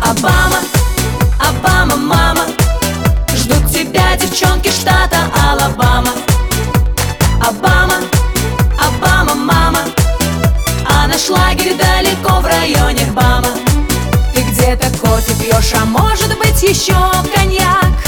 Обама, Обама, мама, ждут тебя девчонки штата Алабама. Обама, Обама, мама, а наш лагерь далеко в районе Бама. Ты где-то кофе пьешь, а может быть еще коньяк.